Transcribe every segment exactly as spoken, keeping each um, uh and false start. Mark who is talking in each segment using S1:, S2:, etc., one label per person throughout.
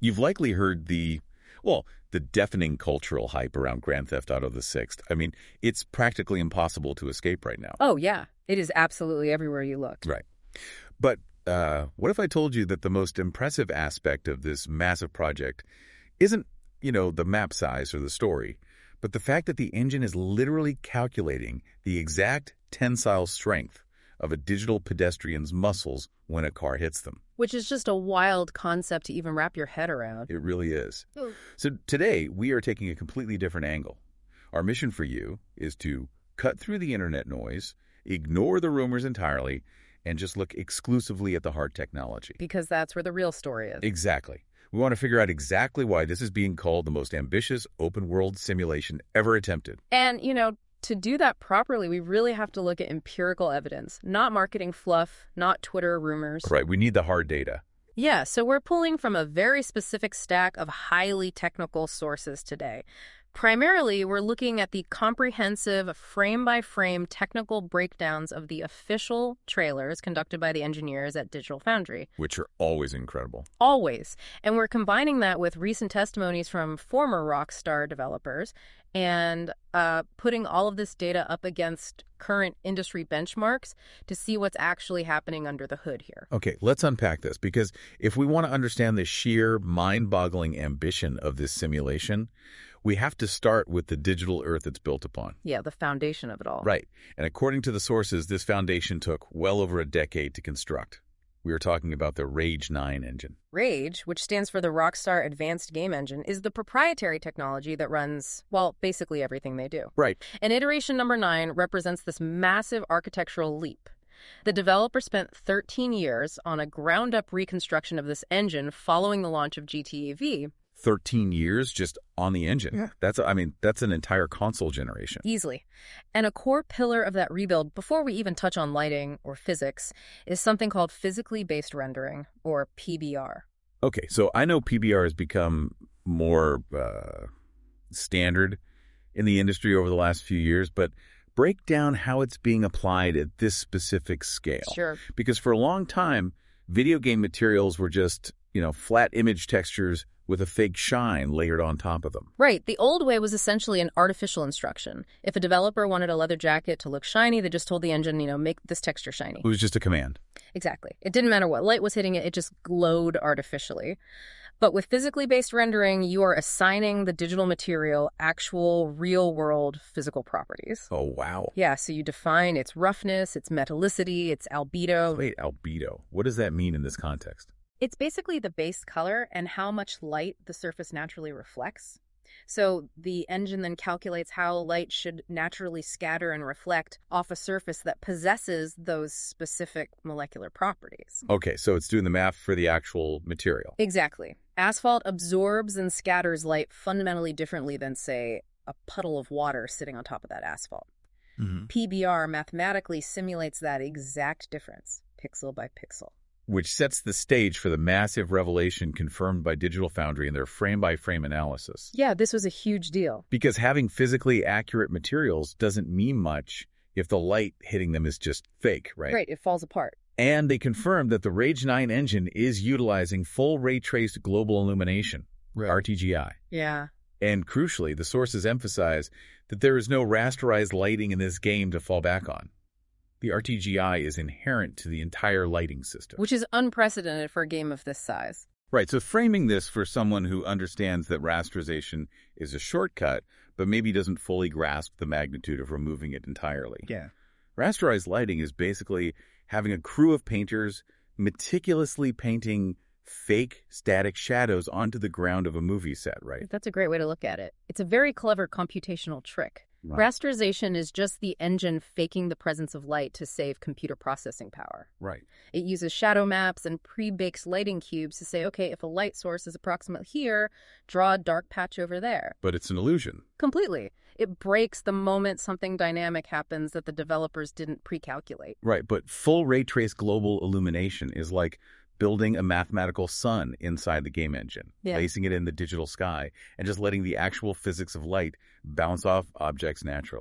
S1: You've likely heard the, well, the deafening cultural hype around Grand Theft Auto the Sixth. I mean, it's practically impossible to escape right now.
S2: Oh, yeah. It is absolutely everywhere you look.
S1: Right. But uh, what if I told you that the most impressive aspect of this massive project isn't, you know, the map size or the story, but the fact that the engine is literally calculating the exact tensile strength of a digital pedestrian's muscles when a car hits them.
S2: Which is just a wild concept to even wrap your head around.
S1: It really is.
S2: Oh.
S1: So today, we are taking a completely different angle. Our mission for you is to cut through the internet noise, ignore the rumors entirely, and just look exclusively at the hard technology.
S2: Because that's where the real story is.
S1: Exactly. We want to figure out exactly why this is being called the most ambitious open-world simulation ever attempted.
S2: And, you know, to do that properly, we really have to look at empirical evidence, not marketing fluff, not Twitter rumors.
S1: Right, we need the hard data.
S2: Yeah, so we're pulling from a very specific stack of highly technical sources today. Primarily, we're looking at the comprehensive frame-by-frame technical breakdowns of the official trailers conducted by the engineers at Digital Foundry.
S1: Which are always incredible.
S2: Always. And we're combining that with recent testimonies from former Rockstar developers and uh, putting all of this data up against current industry benchmarks to see what's actually happening under the hood here.
S1: Okay, let's unpack this, because if we want to understand the sheer mind-boggling ambition of this simulation, we have to start with the digital Earth it's built upon.
S2: Yeah, the foundation of it all.
S1: Right. And according to the sources, this foundation took well over a decade to construct. We are talking about the Rage nine engine.
S2: Rage, which stands for the Rockstar Advanced Game Engine, is the proprietary technology that runs, well, basically everything they do.
S1: Right.
S2: And iteration number nine represents this massive architectural leap. The developer spent thirteen years on a ground-up reconstruction of this engine following the launch of G T A V.
S1: thirteen years just on the engine.
S2: Yeah.
S1: That's, I mean, that's an entire console generation.
S2: Easily. And a core pillar of that rebuild, before we even touch on lighting or physics, is something called physically based rendering, or P B R.
S1: Okay, so I know P B R has become more uh, standard in the industry over the last few years, but break down how it's being applied at this specific scale.
S2: Sure.
S1: Because for a long time, video game materials were just, you know, flat image textures with a fake shine layered on top of them.
S2: Right. The old way was essentially an artificial instruction. If a developer wanted a leather jacket to look shiny, they just told the engine, you know, make this texture shiny.
S1: It was just a command.
S2: Exactly. It didn't matter what light was hitting it, it just glowed artificially. But with physically based rendering, you are assigning the digital material actual real-world physical properties.
S1: Oh, wow.
S2: Yeah, so you define its roughness, its metallicity, its albedo.
S1: Wait, albedo. What does that mean in this context?
S2: It's basically the base color and how much light the surface naturally reflects. So the engine then calculates how light should naturally scatter and reflect off a surface that possesses those specific molecular properties.
S1: Okay, so it's doing the math for the actual material.
S2: Exactly. Asphalt absorbs and scatters light fundamentally differently than, say, a puddle of water sitting on top of that asphalt.
S1: Mm-hmm.
S2: P B R mathematically simulates that exact difference, pixel by pixel.
S1: Which sets the stage for the massive revelation confirmed by Digital Foundry in their frame-by-frame analysis.
S2: Yeah, this was a huge deal.
S1: Because having physically accurate materials doesn't mean much if the light hitting them is just fake, right?
S2: Right, it falls apart.
S1: And they confirmed that the Rage nine engine is utilizing full ray-traced global illumination, right. R T G I.
S2: Yeah.
S1: And crucially, the sources emphasize that there is no rasterized lighting in this game to fall back on. The R T G I is inherent to the entire lighting system.
S2: Which is unprecedented for a game of this size.
S1: Right, so framing this for someone who understands that rasterization is a shortcut, but maybe doesn't fully grasp the magnitude of removing it entirely.
S3: Yeah.
S1: Rasterized lighting is basically having a crew of painters meticulously painting fake static shadows onto the ground of a movie set, right?
S2: That's a great way to look at it. It's a very clever computational trick.
S1: Right.
S2: Rasterization is just the engine faking the presence of light to save computer processing power.
S1: Right.
S2: It uses shadow maps and pre-baked lighting cubes to say, okay, if a light source is approximate here, draw a dark patch over there.
S1: But it's an illusion.
S2: Completely. It breaks the moment something dynamic happens that the developers didn't pre-calculate.
S1: Right, but full ray trace global illumination is like building a mathematical sun inside the game engine,
S2: yeah.
S1: placing it in the digital sky, and just letting the actual physics of light bounce off objects naturally.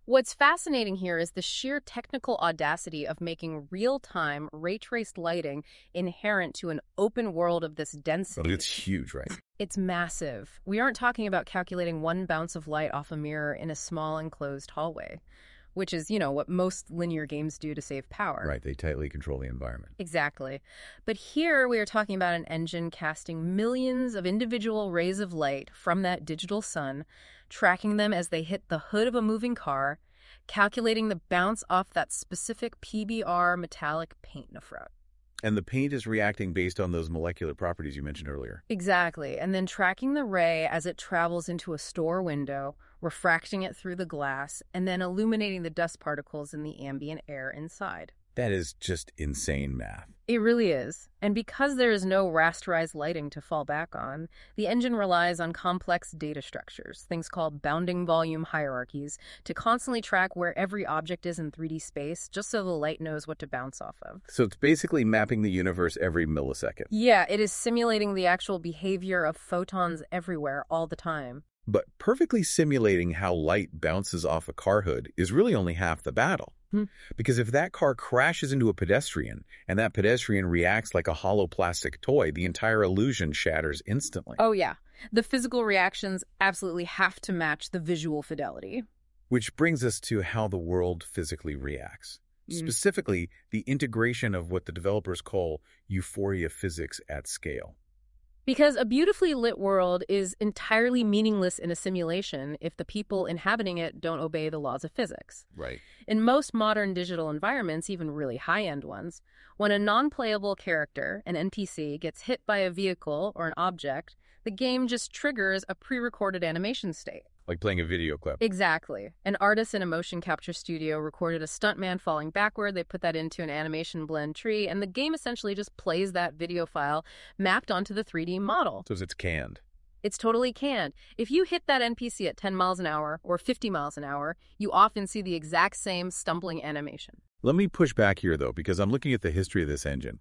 S2: What's fascinating here is the sheer technical audacity of making real-time, ray-traced lighting inherent to an open world of this density.
S1: Well, it's huge, right?
S2: It's massive. We aren't talking about calculating one bounce of light off a mirror in a small enclosed hallway, which is, you know, what most linear games do to save power.
S1: Right, they tightly control the environment.
S2: Exactly. But here we are talking about an engine casting millions of individual rays of light from that digital sun, tracking them as they hit the hood of a moving car, calculating the bounce off that specific P B R metallic paint nephrote.
S1: And the paint is reacting based on those molecular properties you mentioned earlier.
S2: Exactly. And then tracking the ray as it travels into a store window, refracting it through the glass, and then illuminating the dust particles in the ambient air inside.
S1: That is just insane math.
S2: It really is. And because there is no rasterized lighting to fall back on, the engine relies on complex data structures, things called bounding volume hierarchies, to constantly track where every object is in three D space, just so the light knows what to bounce off of.
S1: So it's basically mapping the universe every millisecond.
S2: Yeah, it is simulating the actual behavior of photons everywhere all the time.
S1: But perfectly simulating how light bounces off a car hood is really only half the battle.
S2: Hmm.
S1: Because if that car crashes into a pedestrian and that pedestrian reacts like a hollow plastic toy, the entire illusion shatters instantly.
S2: Oh, yeah. The physical reactions absolutely have to match the visual fidelity.
S1: Which brings us to how the world physically reacts. Mm. Specifically, the integration of what the developers call euphoria physics at scale.
S2: Because a beautifully lit world is entirely meaningless in a simulation if the people inhabiting it don't obey the laws of physics.
S1: Right.
S2: In most modern digital environments, even really high-end ones, when a non-playable character, an N P C, gets hit by a vehicle or an object, the game just triggers a pre-recorded animation state.
S1: Like playing a video clip.
S2: Exactly. An artist in a motion capture studio recorded a stuntman falling backward. They put that into an animation blend tree, and the game essentially just plays that video file mapped onto the three D model.
S1: So it's canned.
S2: It's totally canned. If you hit that N P C at ten miles an hour or fifty miles an hour, you often see the exact same stumbling animation.
S1: Let me push back here, though, because I'm looking at the history of this engine.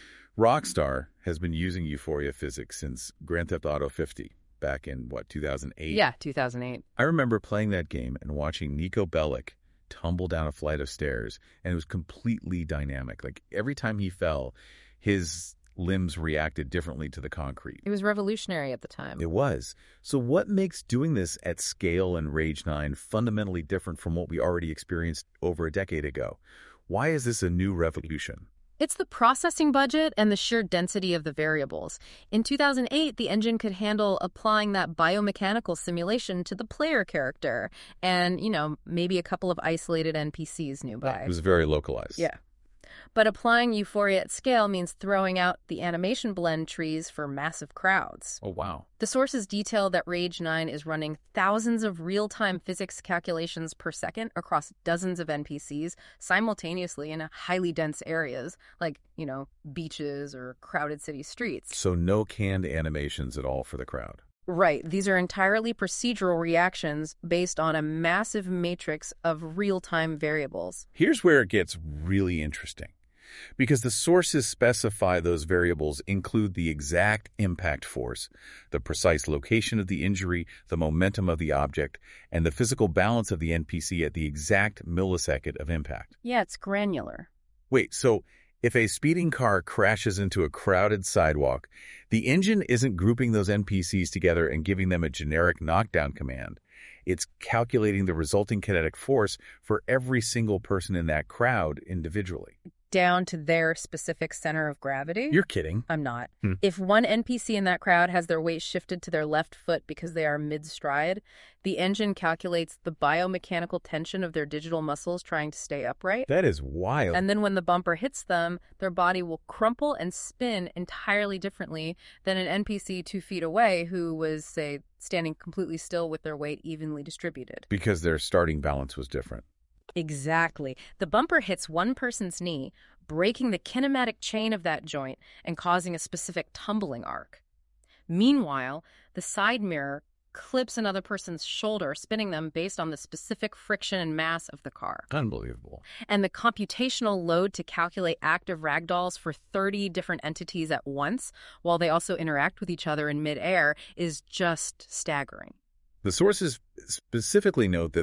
S1: Rockstar has been using euphoria physics since Grand Theft Auto fifty. Back in, what, two thousand eight?
S2: Yeah, two thousand eight.
S1: I remember playing that game and watching Niko Bellic tumble down a flight of stairs, and it was completely dynamic. Like, every time he fell, his limbs reacted differently to the concrete.
S2: It was revolutionary at the time.
S1: It was. So what makes doing this at scale in Rage nine fundamentally different from what we already experienced over a decade ago? Why is this a new revolution?
S2: It's the processing budget and the sheer density of the variables. In two thousand eight, the engine could handle applying that biomechanical simulation to the player character and, you know, maybe a couple of isolated N P Cs nearby.
S1: It was very localized.
S2: Yeah. But applying euphoria at scale means throwing out the animation blend trees for massive crowds.
S1: Oh, wow.
S2: The sources detail that Rage nine is running thousands of real-time physics calculations per second across dozens of N P Cs simultaneously in highly dense areas, like, you know, beaches or crowded city streets.
S1: So no canned animations at all for the crowd.
S2: Right. These are entirely procedural reactions based on a massive matrix of real-time variables.
S1: Here's where it gets really interesting. Because the sources specify those variables include the exact impact force, the precise location of the injury, the momentum of the object, and the physical balance of the N P C at the exact millisecond of impact.
S2: Yeah, it's granular.
S1: Wait, so if a speeding car crashes into a crowded sidewalk, the engine isn't grouping those N P Cs together and giving them a generic knockdown command. It's calculating the resulting kinetic force for every single person in that crowd individually.
S2: Down to their specific center of gravity?
S1: You're kidding.
S2: I'm not.
S1: Hmm.
S2: If one N P C in that crowd has their weight shifted to their left foot because they are mid-stride, the engine calculates the biomechanical tension of their digital muscles trying to stay upright.
S1: That is wild.
S2: And then when the bumper hits them, their body will crumple and spin entirely differently than an N P C two feet away who was, say, standing completely still with their weight evenly distributed.
S1: Because their starting balance was different.
S2: Exactly. The bumper hits one person's knee, breaking the kinematic chain of that joint and causing a specific tumbling arc. Meanwhile, the side mirror clips another person's shoulder, spinning them based on the specific friction and mass of the car.
S1: Unbelievable.
S2: And the computational load to calculate active ragdolls for thirty different entities at once, while they also interact with each other in midair, is just staggering.
S1: The sources specifically note that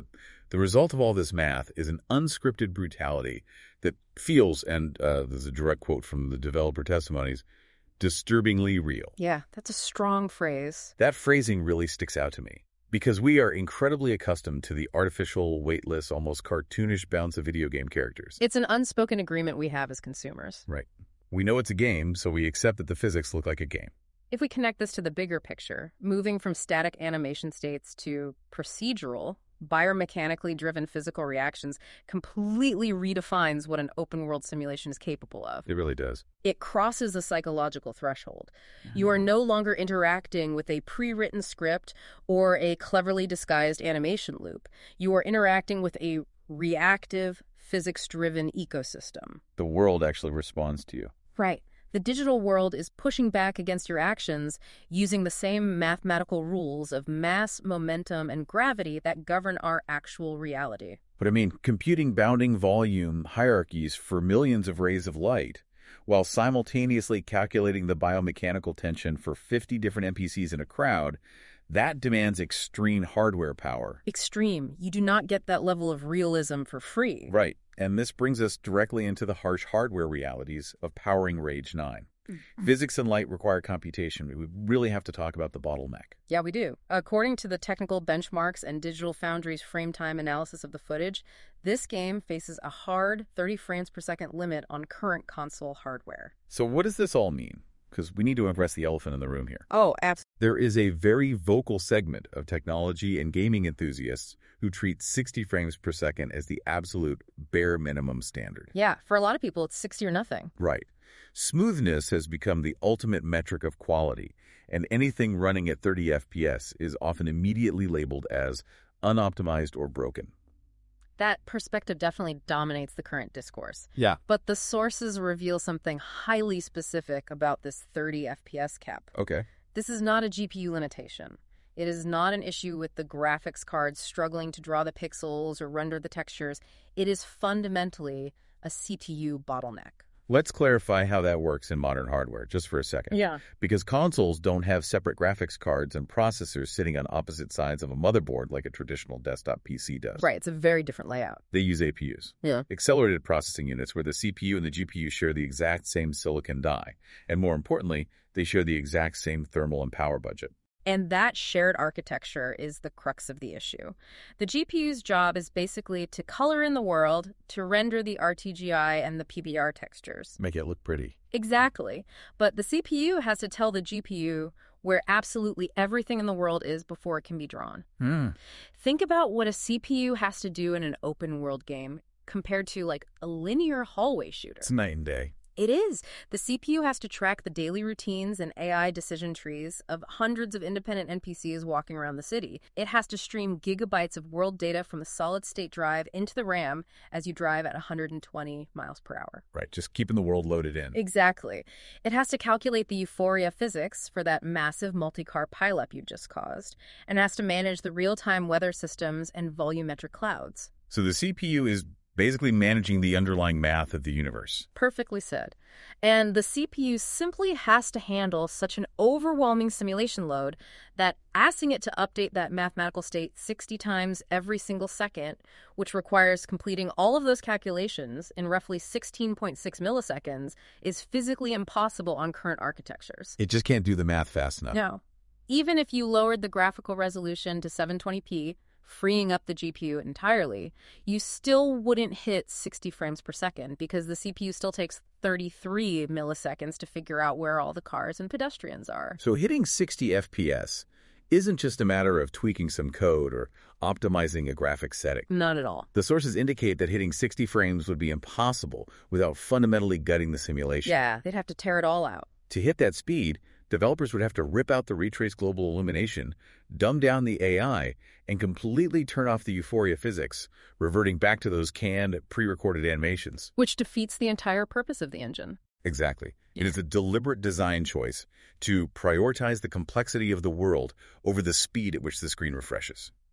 S1: The result of all this math is an unscripted brutality that feels, and uh, there's a direct quote from the developer testimonies, disturbingly real.
S2: Yeah, that's a strong phrase.
S1: That phrasing really sticks out to me because we are incredibly accustomed to the artificial, weightless, almost cartoonish bounce of video game characters.
S2: It's an unspoken agreement we have as consumers.
S1: Right. We know it's a game, so we accept that the physics look like a game.
S2: If we connect this to the bigger picture, moving from static animation states to procedural, biomechanically driven physical reactions completely redefines what an open-world simulation is capable of.
S1: It really does.
S2: It crosses a psychological threshold. You are no longer interacting with a pre-written script or a cleverly disguised animation loop. You are interacting with a reactive, physics-driven ecosystem.
S1: The world actually responds to you.
S2: Right. The digital world is pushing back against your actions using the same mathematical rules of mass, momentum, and gravity that govern our actual reality.
S1: But I mean, computing bounding volume hierarchies for millions of rays of light, while simultaneously calculating the biomechanical tension for fifty different N P Cs in a crowd, that demands extreme hardware power.
S2: Extreme. You do not get that level of realism for free.
S1: Right. And this brings us directly into the harsh hardware realities of powering Rage nine. Mm-hmm. Physics and light require computation. We really have to talk about the bottleneck.
S2: Yeah, we do. According to the technical benchmarks and Digital Foundry's frame time analysis of the footage, this game faces a hard thirty frames per second limit on current console hardware.
S1: So what does this all mean? Because we need to address the elephant in the room here.
S2: Oh, absolutely.
S1: There is a very vocal segment of technology and gaming enthusiasts who treat sixty frames per second as the absolute bare minimum standard.
S2: Yeah, for a lot of people, it's sixty or nothing.
S1: Right. Smoothness has become the ultimate metric of quality, and anything running at thirty F P S is often immediately labeled as unoptimized or broken.
S2: That perspective definitely dominates the current discourse.
S1: Yeah.
S2: But the sources reveal something highly specific about this thirty F P S cap.
S1: Okay.
S2: This is not a G P U limitation. It is not an issue with the graphics card struggling to draw the pixels or render the textures. It is fundamentally a C P U bottleneck.
S1: Let's clarify how that works in modern hardware, just for a second.
S2: Yeah.
S1: Because consoles don't have separate graphics cards and processors sitting on opposite sides of a motherboard like a traditional desktop P C does.
S2: Right, it's a very different layout.
S1: They use A P Us.
S2: Yeah.
S1: Accelerated processing units where the C P U and the G P U share the exact same silicon die. And more importantly, they share the exact same thermal and power budget.
S2: And that shared architecture is the crux of the issue. The G P U's job is basically to color in the world, to render the R T G I and the P B R textures.
S1: Make it look pretty.
S2: Exactly. But the C P U has to tell the G P U where absolutely everything in the world is before it can be drawn.
S1: Hmm.
S2: Think about what a C P U has to do in an open world game compared to like a linear hallway shooter.
S1: It's night and day.
S2: It is. The C P U has to track the daily routines and A I decision trees of hundreds of independent N P Cs walking around the city. It has to stream gigabytes of world data from a solid-state drive into the RAM as you drive at one hundred twenty miles per hour.
S1: Right, just keeping the world loaded in.
S2: Exactly. It has to calculate the euphoria physics for that massive multi-car pileup you just caused, and has to manage the real-time weather systems and volumetric clouds.
S1: So the C P U is basically managing the underlying math of the universe.
S2: Perfectly said. And the C P U simply has to handle such an overwhelming simulation load that asking it to update that mathematical state sixty times every single second, which requires completing all of those calculations in roughly sixteen point six milliseconds, is physically impossible on current architectures.
S1: It just can't do the math fast enough.
S2: No. Even if you lowered the graphical resolution to seven twenty p, freeing up the G P U entirely, you still wouldn't hit sixty frames per second because the C P U still takes thirty-three milliseconds to figure out where all the cars and pedestrians are.
S1: So hitting sixty F P S isn't just a matter of tweaking some code or optimizing a graphics setting.
S2: Not at all.
S1: The sources indicate that hitting sixty frames would be impossible without fundamentally gutting the simulation.
S2: Yeah, they'd have to tear it all out.
S1: To hit that speed, developers would have to rip out the Retrace Global Illumination, dumb down the A I, and completely turn off the euphoria physics, reverting back to those canned, pre-recorded animations.
S2: Which defeats the entire purpose of the engine.
S1: Exactly. It is a deliberate design choice to prioritize the complexity of the world over the speed at which the screen refreshes.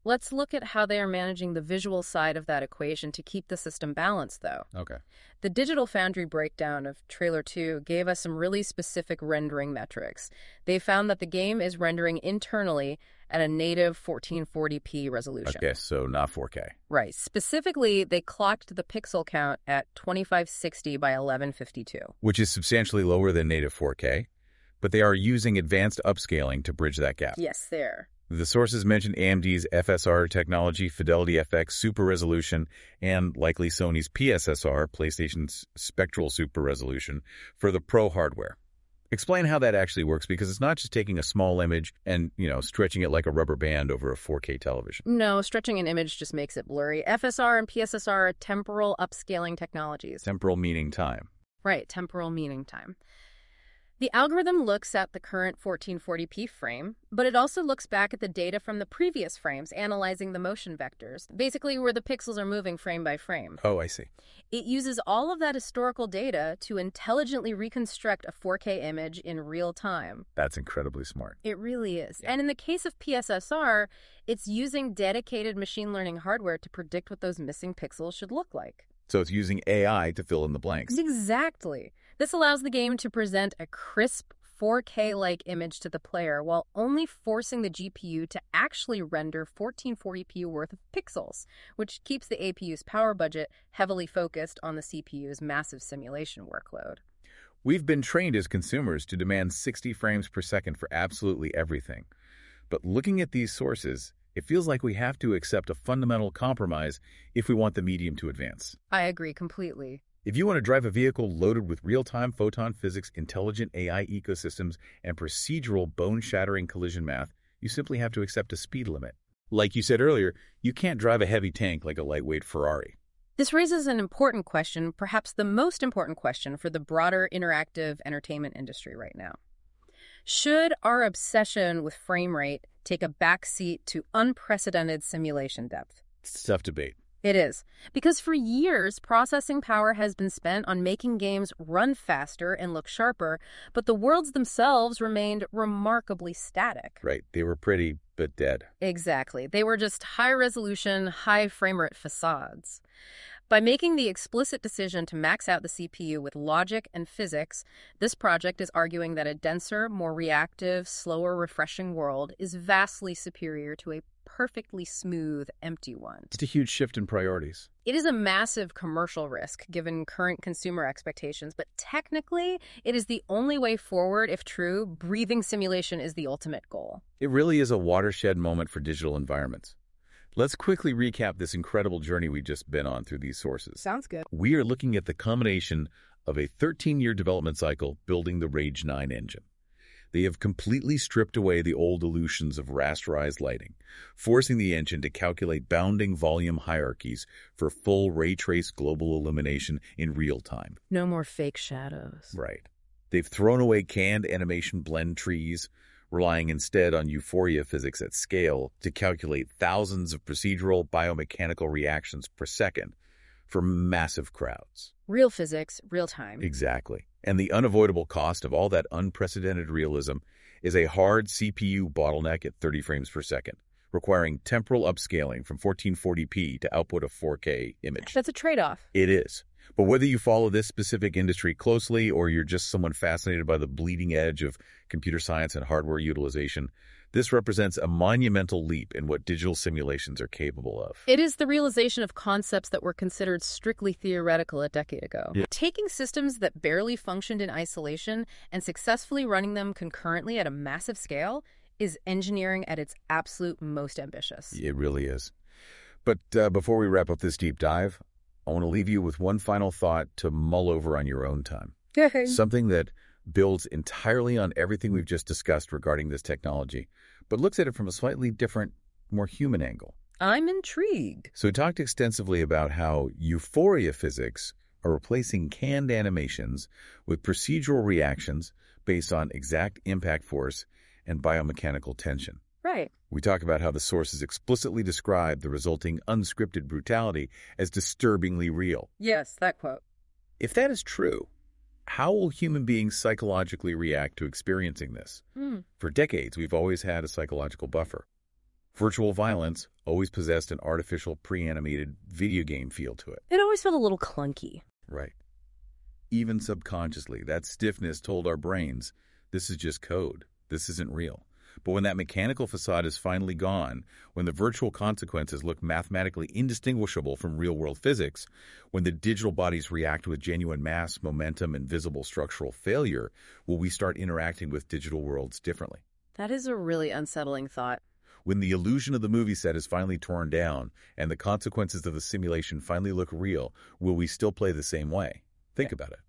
S2: Let's look at how they are managing the visual side of that equation to keep the system balanced, though.
S1: Okay.
S2: The Digital Foundry breakdown of Trailer two gave us some really specific rendering metrics. They found that the game is rendering internally at a native fourteen forty p resolution.
S1: Okay, so not four K.
S2: Right. Specifically, they clocked the pixel count at twenty-five sixty by eleven fifty-two.
S1: Which is substantially lower than native four K, but they are using advanced upscaling to bridge that gap.
S2: Yes, there.
S1: The sources mentioned A M D's F S R technology, Fidelity F X Super Resolution, and likely Sony's P S S R, PlayStation's Spectral Super Resolution, for the Pro hardware. Explain how that actually works, because it's not just taking a small image and, you know, stretching it like a rubber band over a four K television.
S2: No, stretching an image just makes it blurry. F S R and P S S R are temporal upscaling technologies.
S1: Temporal meaning time.
S2: Right, temporal meaning time. The algorithm looks at the current fourteen forty p frame, but it also looks back at the data from the previous frames, analyzing the motion vectors, basically where the pixels are moving frame by frame.
S1: Oh, I see.
S2: It uses all of that historical data to intelligently reconstruct a four K image in real time.
S1: That's incredibly smart.
S2: It really is.
S1: Yeah.
S2: And in the case of P S S R, it's using dedicated machine learning hardware to predict what those missing pixels should look like.
S1: So it's using A I to fill in the blanks.
S2: Exactly. This allows the game to present a crisp four K-like image to the player while only forcing the G P U to actually render fourteen forty p worth of pixels, which keeps the A P U's power budget heavily focused on the C P U's massive simulation workload.
S1: We've been trained as consumers to demand sixty frames per second for absolutely everything. But looking at these sources, it feels like we have to accept a fundamental compromise if we want the medium to advance.
S2: I agree completely.
S1: If you want to drive a vehicle loaded with real-time photon physics, intelligent A I ecosystems, and procedural bone-shattering collision math, you simply have to accept a speed limit. Like you said earlier, you can't drive a heavy tank like a lightweight Ferrari.
S2: This raises an important question, perhaps the most important question for the broader interactive entertainment industry right now. Should our obsession with frame rate take a backseat to unprecedented simulation depth?
S1: It's a tough debate.
S2: It is, because for years, processing power has been spent on making games run faster and look sharper, but the worlds themselves remained remarkably static.
S1: Right, they were pretty, but dead.
S2: Exactly. They were just high-resolution, high-frame-rate facades. By making the explicit decision to max out the C P U with logic and physics, this project is arguing that a denser, more reactive, slower refreshing world is vastly superior to a perfectly smooth, empty one.
S1: It's a huge shift in priorities.
S2: It is a massive commercial risk given current consumer expectations, but technically, it is the only way forward if true. Breathing simulation is the ultimate goal.
S1: It really is a watershed moment for digital environments. Let's quickly recap this incredible journey we've just been on through these sources.
S2: Sounds good.
S1: We are looking at the culmination of a thirteen-year development cycle building the Rage nine engine. They have completely stripped away the old illusions of rasterized lighting, forcing the engine to calculate bounding volume hierarchies for full ray trace global illumination in real time.
S2: No more fake shadows.
S1: Right. They've thrown away canned animation blend trees, relying instead on euphoria physics at scale to calculate thousands of procedural biomechanical reactions per second for massive crowds.
S2: Real physics, real time.
S1: Exactly. And the unavoidable cost of all that unprecedented realism is a hard C P U bottleneck at thirty frames per second, requiring temporal upscaling from fourteen forty p to output a four K image.
S2: That's a trade-off.
S1: It is. But whether you follow this specific industry closely or you're just someone fascinated by the bleeding edge of computer science and hardware utilization, this represents a monumental leap in what digital simulations are capable of.
S2: It is the realization of concepts that were considered strictly theoretical a decade ago.
S1: Yeah.
S2: Taking systems that barely functioned in isolation and successfully running them concurrently at a massive scale is engineering at its absolute most ambitious.
S1: It really is. But uh, before we wrap up this deep dive, I want to leave you with one final thought to mull over on your own time. Something that builds entirely on everything we've just discussed regarding this technology, but looks at it from a slightly different, more human angle.
S2: I'm intrigued.
S1: So we talked extensively about how euphoria physics are replacing canned animations with procedural reactions based on exact impact force and biomechanical tension.
S2: Right.
S1: We talk about how the sources explicitly describe the resulting unscripted brutality as disturbingly real.
S2: Yes, that quote.
S1: If that is true, how will human beings psychologically react to experiencing this?
S2: Mm.
S1: For decades, we've always had a psychological buffer. Virtual violence always possessed an artificial, pre-animated video game feel to it.
S2: It always felt a little clunky.
S1: Right. Even subconsciously, that stiffness told our brains, this is just code. This isn't real. But when that mechanical facade is finally gone, when the virtual consequences look mathematically indistinguishable from real-world physics, when the digital bodies react with genuine mass, momentum, and visible structural failure, will we start interacting with digital worlds differently?
S2: That is a really unsettling thought.
S1: When the illusion of the movie set is finally torn down and the consequences of the simulation finally look real, will we still play the same way? Think about it.